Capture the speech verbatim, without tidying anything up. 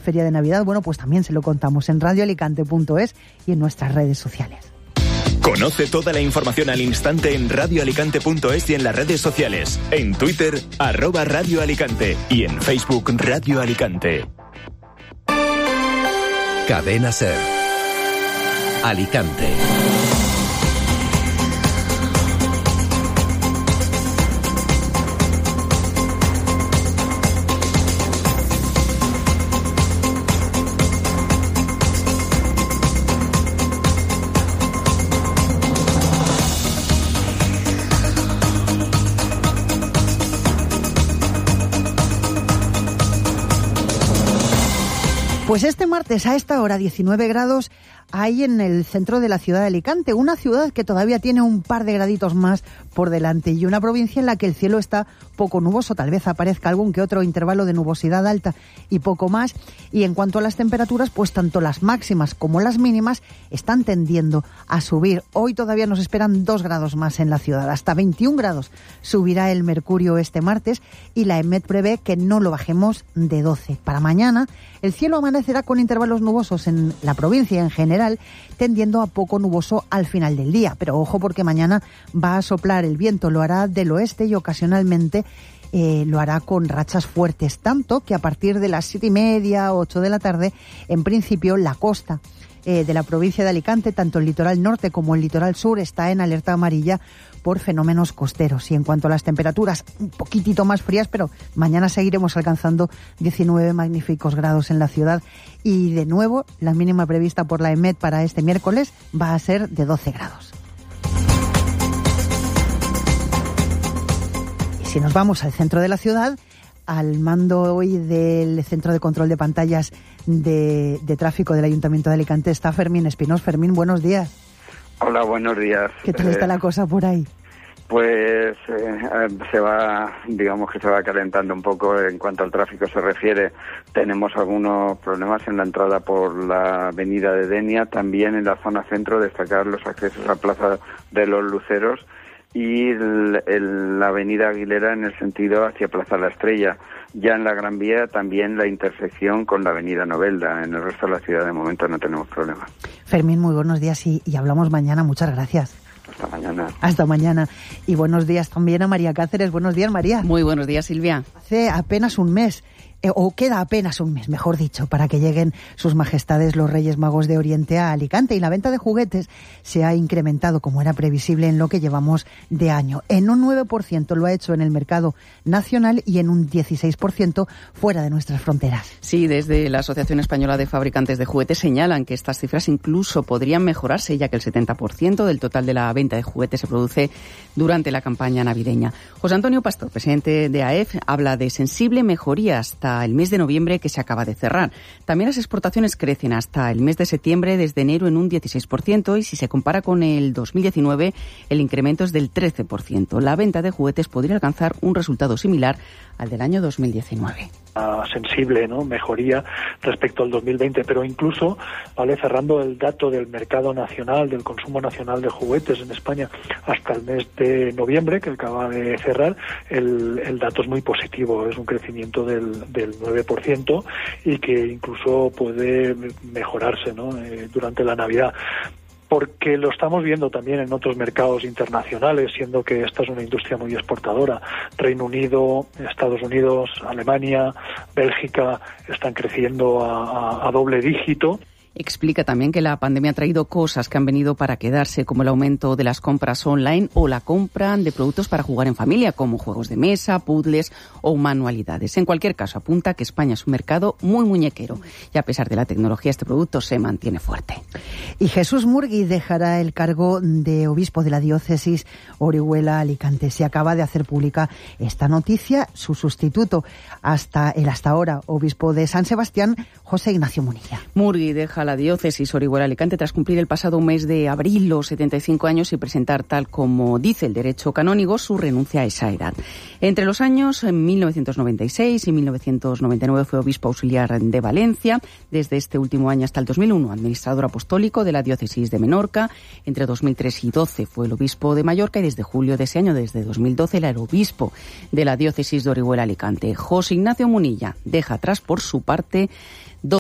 feria de Navidad, bueno, pues también se lo contamos en radio alicante punto es y en nuestras redes sociales. Conoce toda la información al instante en radio alicante punto es y en las redes sociales. En Twitter, arroba Radio Alicante y en Facebook Radio Alicante. Cadena SER. Alicante. Pues este martes a esta hora, diecinueve grados, hay en el centro de la ciudad de Alicante, una ciudad que todavía tiene un par de graditos más por delante y una provincia en la que el cielo está poco nuboso, tal vez aparezca algún que otro intervalo de nubosidad alta y poco más. Y en cuanto a las temperaturas, pues tanto las máximas como las mínimas están tendiendo a subir. Hoy todavía nos esperan dos grados más en la ciudad, hasta veintiún grados subirá el mercurio este martes y la EMET prevé que no lo bajemos de doce. Para mañana el cielo amanecerá con intervalos nubosos en la provincia en general, tendiendo a poco nuboso al final del día. Pero ojo, porque mañana va a soplar el viento, lo hará del oeste y ocasionalmente eh, lo hará con rachas fuertes, tanto que a partir de las siete y media, ocho de la tarde, en principio la costa eh, de la provincia de Alicante, tanto el litoral norte como el litoral sur, está en alerta amarilla por fenómenos costeros. Y en cuanto a las temperaturas, un poquitito más frías, pero mañana seguiremos alcanzando diecinueve magníficos grados en la ciudad. Y de nuevo, la mínima prevista por la EMET para este miércoles va a ser de doce grados. Y si nos vamos al centro de la ciudad, al mando hoy del Centro de Control de Pantallas de, de Tráfico del Ayuntamiento de Alicante está Fermín Espinós. Fermín, buenos días. Hola, buenos días. ¿Qué tal está eh, la cosa por ahí? Pues eh, se va, digamos que se va calentando un poco en cuanto al tráfico se refiere. Tenemos algunos problemas en la entrada por la avenida de Denia, también en la zona centro, destacar los accesos a Plaza de los Luceros y el, el, la avenida Aguilera en el sentido hacia Plaza La Estrella. Ya en la Gran Vía también la intersección con la avenida Novelda. En el resto de la ciudad de momento no tenemos problemas. Fermín, muy buenos días y, y hablamos mañana. Muchas gracias. Hasta mañana. Hasta mañana. Y buenos días también a María Cáceres. Buenos días, María. Muy buenos días, Silvia. Hace apenas un mes, eh, o queda apenas un mes, mejor dicho, para que lleguen sus majestades los Reyes Magos de Oriente a Alicante. Y la venta de juguetes se ha incrementado, como era previsible, en lo que llevamos de año. En un nueve por ciento lo ha hecho en el mercado nacional y en un dieciséis por ciento fuera de nuestras fronteras. Sí, desde la Asociación Española de Fabricantes de Juguetes señalan que estas cifras incluso podrían mejorarse, ya que el setenta por ciento del total de la venta de juguetes se produce durante la campaña navideña. José Antonio Pastor, presidente de A E F, habla de sensible mejoría hasta el mes de noviembre que se acaba de cerrar. También las exportaciones crecen hasta el mes de septiembre, desde enero en un dieciséis por ciento, y si se compara con el dos mil diecinueve, el incremento es del trece por ciento. La venta de juguetes podría alcanzar un resultado similar al del año dos mil diecinueve. Sensible, ¿no? Mejoría respecto al dos mil veinte, pero incluso, vale, cerrando el dato del mercado nacional, del consumo nacional de juguetes en España hasta el mes de noviembre, que acaba de cerrar, el, el dato es muy positivo, es un crecimiento del, del nueve por ciento y que incluso puede mejorarse, ¿no? Eh, durante la Navidad. Porque lo estamos viendo también en otros mercados internacionales, siendo que esta es una industria muy exportadora. Reino Unido, Estados Unidos, Alemania, Bélgica están creciendo a, a, a doble dígito. Explica también que la pandemia ha traído cosas que han venido para quedarse, como el aumento de las compras online o la compra de productos para jugar en familia, como juegos de mesa, puzzles o manualidades. En cualquier caso, apunta que España es un mercado muy muñequero y a pesar de la tecnología, este producto se mantiene fuerte. Y Jesús Murgui dejará el cargo de obispo de la diócesis Orihuela-Alicante. Se acaba de hacer pública esta noticia. Su sustituto, hasta el hasta ahora obispo de San Sebastián, José Ignacio Munilla. Murgui deja la diócesis Orihuela-Alicante tras cumplir el pasado mes de abril los setenta y cinco años y presentar, tal como dice el derecho canónico, su renuncia a esa edad. Entre los años en mil novecientos noventa y seis y mil novecientos noventa y nueve fue obispo auxiliar de Valencia, desde este último año hasta el dos mil uno administrador apostólico de la diócesis de Menorca. Entre dos mil tres y doce fue el obispo de Mallorca y desde julio de ese año, desde dos mil doce, era el obispo de la diócesis de Orihuela-Alicante. José Ignacio Munilla deja atrás, por su parte,